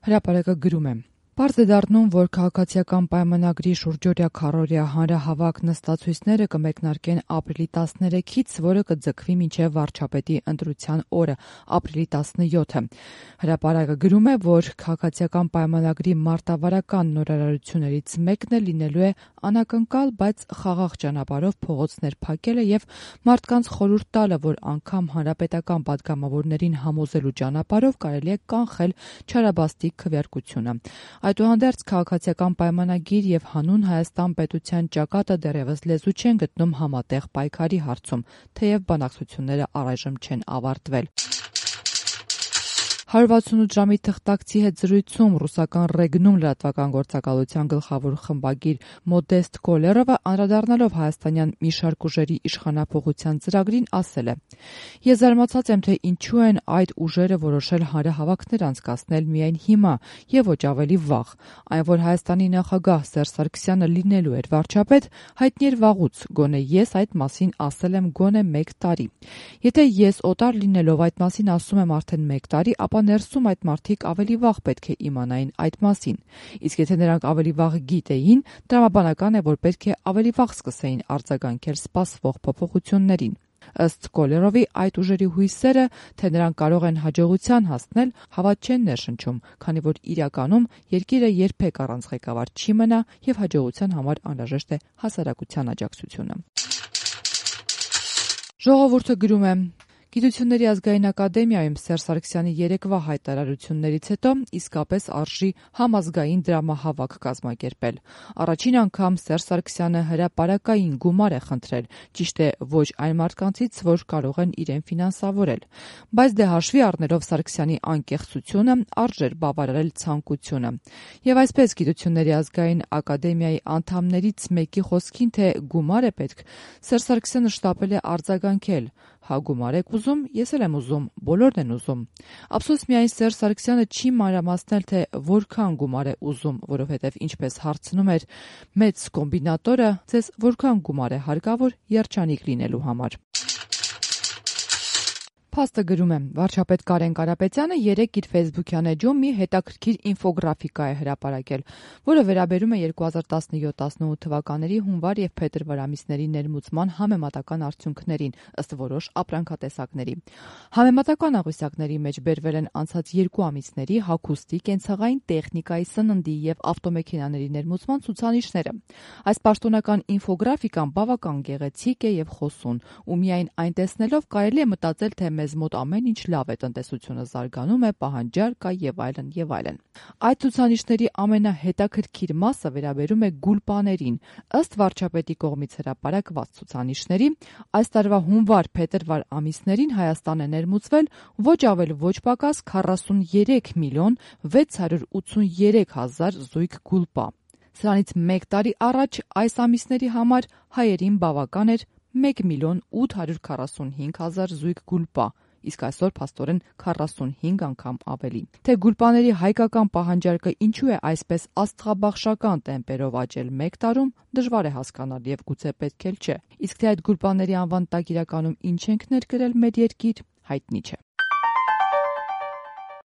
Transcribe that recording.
Հրապարակը գրում է. Պարզ է դառնում, որ քաղաքացիական պայմանագրի շուրջօրյա քառօրյա հանրահավաք նստացույցները կմեկնարկեն ապրիլի 13-ից, որը կձգվի մինչև վարչապետի ընտրության օրը, ապրիլի 17-ը։ Հրապարակը գրում է, որ քաղաքացիական պայմանագրի մարտավարական նորարարություններից մեկն լինելու է անակնկալ, բայց խաղաղ ճանապարհով փողոցներ փակելը եւ մարդկանց խորհուրդ տալը, որ անգամ հանրապետական պատգամավորներին համոզելու ճանապարհով կարելի է կանխել չարաբաստիկ քվեարկությունը։ Այդուհանդերձ քաղաքացիական պայմանագիր եւ հանուն Հայաստան պետության ճակատը դեռևս լեզու չեն գտնում համատեղ պայքարի հարցում, թեև բանակցությունները առայժմ չեն ավարտվել։ 168 ժամի թղթակցի հետ զրույցում ռուսական Ռեգնում լրատվական գործակալության գլխավոր խմբագիր Մոդեստ Կոլերովը անդրադառնալով հայաստանյան մի շարք ուժերի իշխանափոխության ծրագրին ասել է. «Ես զարմացած եմ, թե ինչու են այդ ուժերը որոշել հանրահավաքներ անցկացնել միայն հիմա եւ ոչ ավելի վաղ։ Այն, որ Հայաստանի նախագահ Սերժ Սարգսյանը լինելու էր վարչապետ, հայտնի էր վաղուց, գոնե ես այդ մասին ասել եմ գոնե 1 տարի։ Եթե ես օտար լինելով այդ մասին ասում եմ արդեն 1 տարի, ապա ներսում այդ մարդիկ ավելի վաղ պետք է իմանային այդ մասին։ Իսկ եթե նրանք ավելի վաղ գիտեին, տրամաբանական է, որ պետք է ավելի վաղ սկսեին արձագանքել սպասվող փոփոխություններին»։ Ըստ Կոլերովի, այդ ուժերի հույսերը, թե նրանք կարող են հաջողության հասնել, հավատ չեն ներշնչում, քանի որ իրականում երկիրը երբեք առանց ղեկավար չի մնա եւ հաջողության համար անհրաժեշտ է հասարակության աջակցությունը։ Ժողովուրդը գրում է. Գիտությունների ազգային ակադեմիայում Սերժ Սարգսյանի երեկվա հայտարարություններից հետո իսկապես արժի համազգային դրամահավաք կազմակերպել։ Առաջին անգամ Սերժ Սարգսյանը հրապարակային գումար է խնդրել, ճիշտ է ոչ այն մարդկանցից, որ կարող են իրեն ֆինանսավորել։ Բայց դե հաշվի առնելով Սարգսյանի անկեղծությունը, արժեր բավարարել ցանկությունը։ Եվ այսպես Գիտությունների ազգային ակադեմիայի անդամներից մեկի խոսքին, թե գումար է պետք, Սերժ Սարգսյանը շտապել է արձագանքել. «Հա գումար եք ուզում, ես էլ եմ ուզում, բոլորն են ուզում»։ Ափսոս միայն Սերժ Սարգսյանը չի մանրամասնել, թե որքան գումար է ուզում, որովհետև ինչպես հարցնում էր մեծ կոմբինատորը, ձեզ որքան գումար է հարկավոր երջանիկ լինելու համար։ Փաստը գրում է. վարչապետ Կարեն Կարապետյանը երեկ իր ֆեյսբուքյան էջում մի հետաքրքիր ինֆոգրաֆիկա է հրապարակել, որը վերաբերում է 2017-18 թվականների հունվար եւ փետրվար ամիսների ներմուծման համեմատական արդյունքներին ըստ որոշ ապրանքատեսակների։ Համեմատական աղյուսակների մեջ բերվել են անցած 2 ամիսների հագուստի, կենցաղային տեխնիկայի, սննդի եւ ավտոմեքենաների ներմուծման ցուցանիշները։ Այս պաշտոնական ինֆոգրաֆիկան բավական գեղեցիկ է եւ խոսուն, ու միայն այն տեսնելով կարելի է մտածել, թե մեզ մոտ ամեն ինչ լավ է, տնտեսությունը զարգանում է, պահանջար կա եւ այլն եւ այլն։ Այդ ցուցանիշների ամենահետաքրքիր մասը վերաբերում է գուլպաներին։ Ըստ վարչապետի կողմից հրապարակված ցուցանիշների, այս տարվա հունվար-փետրվար ամիսներին Հայաստան է ներմուծվել ոչ ավել ոչ պակաս 43 միլիոն 683 հազար զույգ գուլպա։ Սրանից 1 տարի առաջ այս ամիսների համար հայերին բավական էր 1 միլիոն 845 հազար զույգ գուլպա, իսկ այսօր փաստորեն 45 անգամ ավելի։ Թե գուլպաների հայկական պահանջարկը ինչու է այսպես աստղաբաշխական տեմպերով աճել 1 տարում, դժվար է հասկանալ եւ գուցե պետք էլ չէ։ Իսկ թե այդ գուլպաների անվան տակ իրականում ինչ ենք ներկրել մեր երկիր, հայտնի չէ։